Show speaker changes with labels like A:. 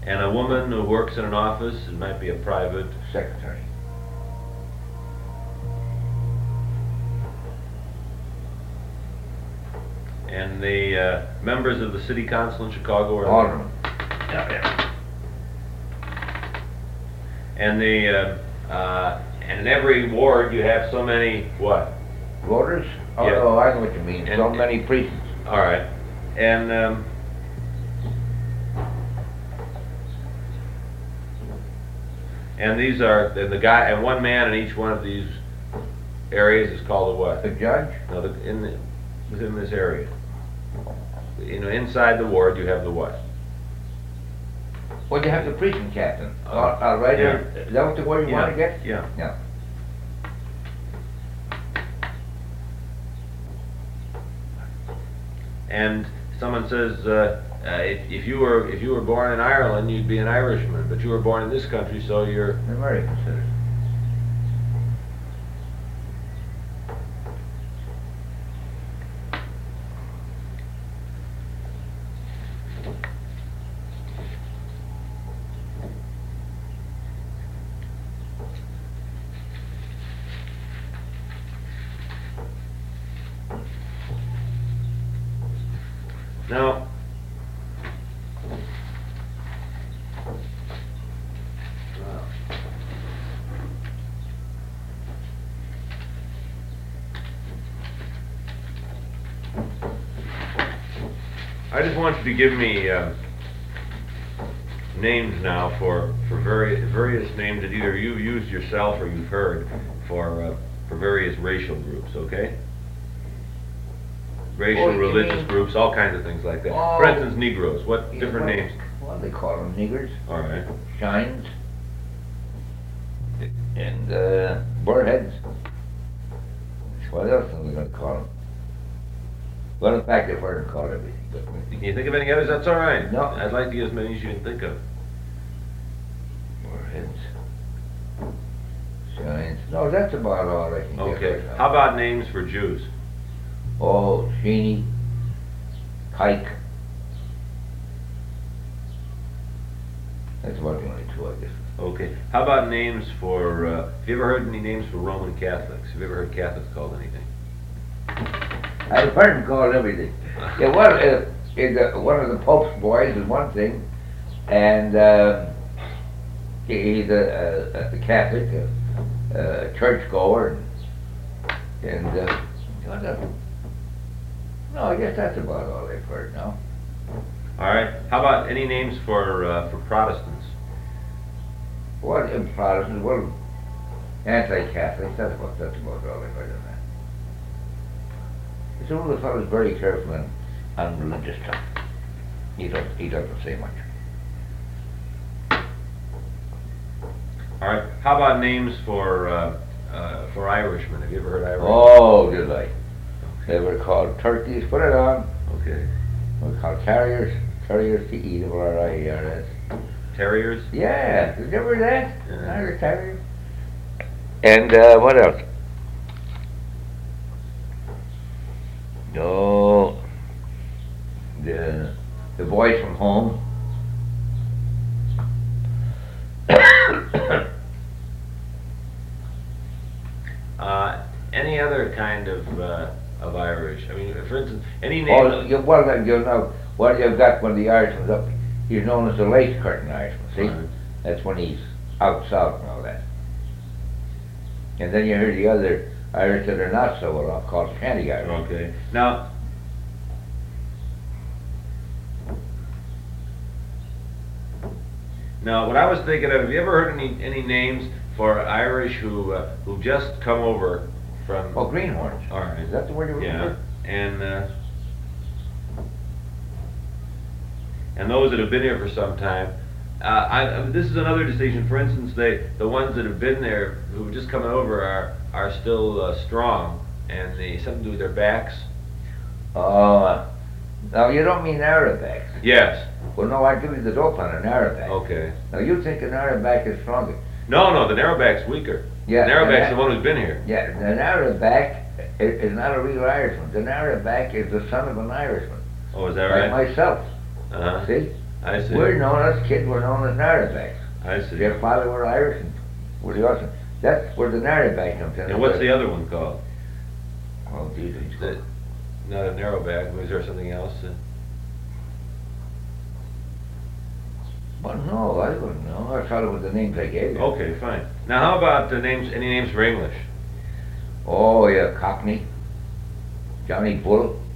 A: And a woman who works in an office, it might be a private.
B: Secretary.
A: And the members of the city council in Chicago are
B: Alderman.
A: Yeah. And and in every ward you have so many what?
B: Voters? Oh,
A: Yeah.
B: no, I know what you mean.
A: And-
B: So many precincts.
A: All right. And these are and the guy and one man in each one of these areas is called a what?
B: The judge?
A: No, within this area. Inside the ward you have the what?
B: Well, you have the precinct captain. Right
A: yeah.
B: there. Is that what the word you want to get?
A: Yeah.
B: Yeah.
A: And someone says if you were born in Ireland, you'd be an Irishman, but you were born in this country, so you're
B: An American citizen.
A: now. I just want you to give me names now for various names that either you've used yourself or you've heard for various racial groups, okay? Racial,
B: Oh, you
A: religious
B: mean-
A: groups, all kinds of things like that.
B: Oh.
A: For instance, Negroes. What
B: Yeah,
A: different
B: well,
A: names?
B: Well, they call them niggers,
A: All right.
B: shines, and burrheads. What else are we going to call them? Well, in fact, I've heard them called everything. But
A: Can you think of any others? That's all right.
B: No.
A: I'd like to get as many as you can think of.
B: burrheads, shines. No, that's about all I can get
A: Okay.
B: right now.
A: How about names for Jews?
B: Oh, Sheeny, Kike. That's about the only two, I guess.
A: Okay. How about names for, have you ever heard any names for Roman Catholics? Have you ever heard Catholics called anything?
B: I've heard them called everything. Yeah, well, one of the Pope's boys is one thing, and he's a Catholic, a churchgoer, and no, I guess that's about all I've heard now.
A: All right. How about any names for Protestants?
B: What in Protestants? Well, anti-Catholics. That's about all I've heard of that. It's one of the fellows very careful on religious stuff. He doesn't say much.
A: All right. How about names for Irishmen? Have you ever heard Irish?
B: Oh, did I? They were called turkeys. Put it on.
A: Okay.
B: We're called terriers. Terriers to eat. R-I-E-R-S.
A: Terriers?
B: Yeah. Did you ever hear that?
A: Yeah.
B: Irish terrier. And what else? No. The boys from home.
A: Any other kind of Irish? I mean, for instance, any name.
B: Oh, well, you've got one of the Irishmen up. He's known as the lace curtain Irishman. See,
A: Right.
B: that's when he's out south and all that. And then you hear the other Irish that are not so well off, called Shanty Irish.
A: Okay. Now, what I was thinking of, have you ever heard any names for Irish who just come over from?
B: Oh, greenhorns.
A: All right.
B: Is that the word you were looking
A: Yeah.
B: for?
A: And those that have been here for some time. This is another distinction. For instance, the ones that have been there who have just come over are still strong, and they something to do with their backs.
B: Oh, now you don't mean Arabic.
A: Yes.
B: Well, no, I give you the dope on an Arabic.
A: Okay.
B: Now you think an Arabic is stronger?
A: No, the narrowback's weaker.
B: Yeah.
A: The narrowback's the one who's been here.
B: Yeah, an Arabic is not a real Irishman. An Arabic is the son of an Irishman.
A: Oh, is that
B: Like
A: right?
B: myself.
A: Uh-huh.
B: See?
A: I see.
B: We're known, us kids were known as narrowbacks.
A: I see.
B: Their father were Irish and were the awesome. That's where the narrowback comes in.
A: And what's the other one called?
B: Oh, geez,
A: Not a narrowback. Was there something else?
B: Well, no, I wouldn't know. I thought it was the names I gave you.
A: Okay, fine. Now, how about the names? Any names for English?
B: Oh, yeah, Cockney, Johnny Bull,